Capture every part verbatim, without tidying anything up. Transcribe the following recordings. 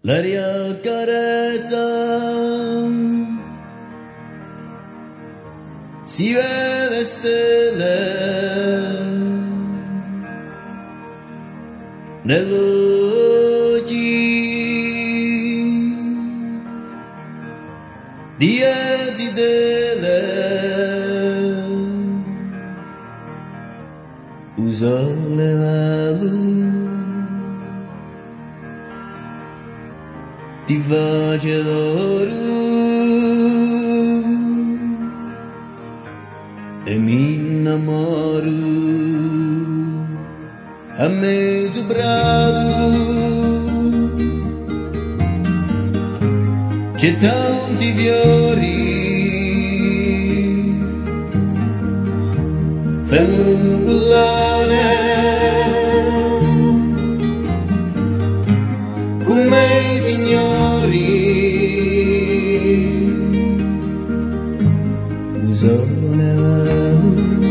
l'aria carezza, si vede stelle nell'occhi di Ezidele, usa le mani, ti face l'oro e mi innamoro a mezzo brado. C'è tanti fiori, femmullane, come i signori, usano le mani,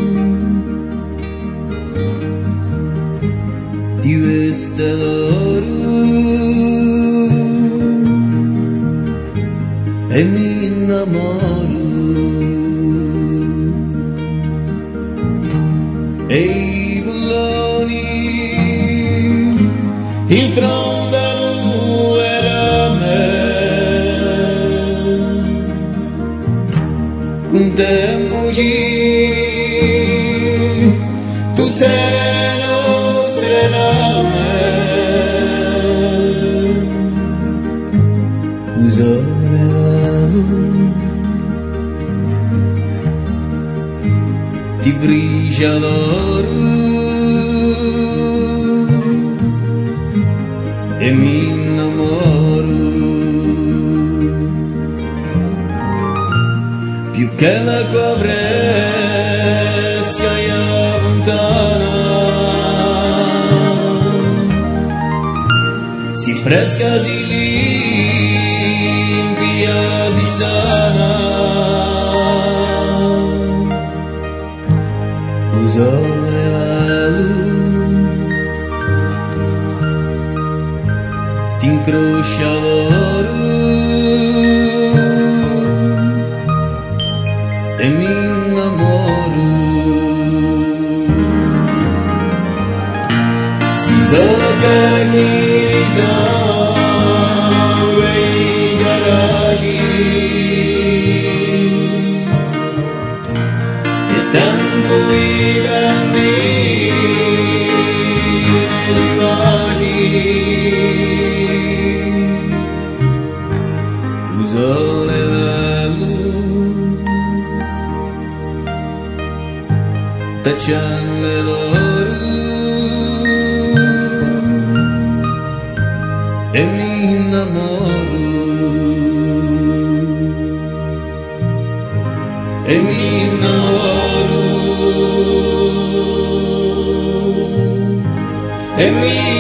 ti veste l'oro e mi innamoro, e i bulloni, il frondano era me, un temmoci tutte nostre rame, usò ti frigia l'oro e mi innamoro, più che l'acqua fresca e lontana, si fresca, si limpia, si sana, usò le mani, ti incrocia l'oro e mi innamoro, si sopra chi di sangue i garagi e tempo i bambini di baci, usò le mani, tacciando l'oro e mi innamoro, e mi innamoro, e mi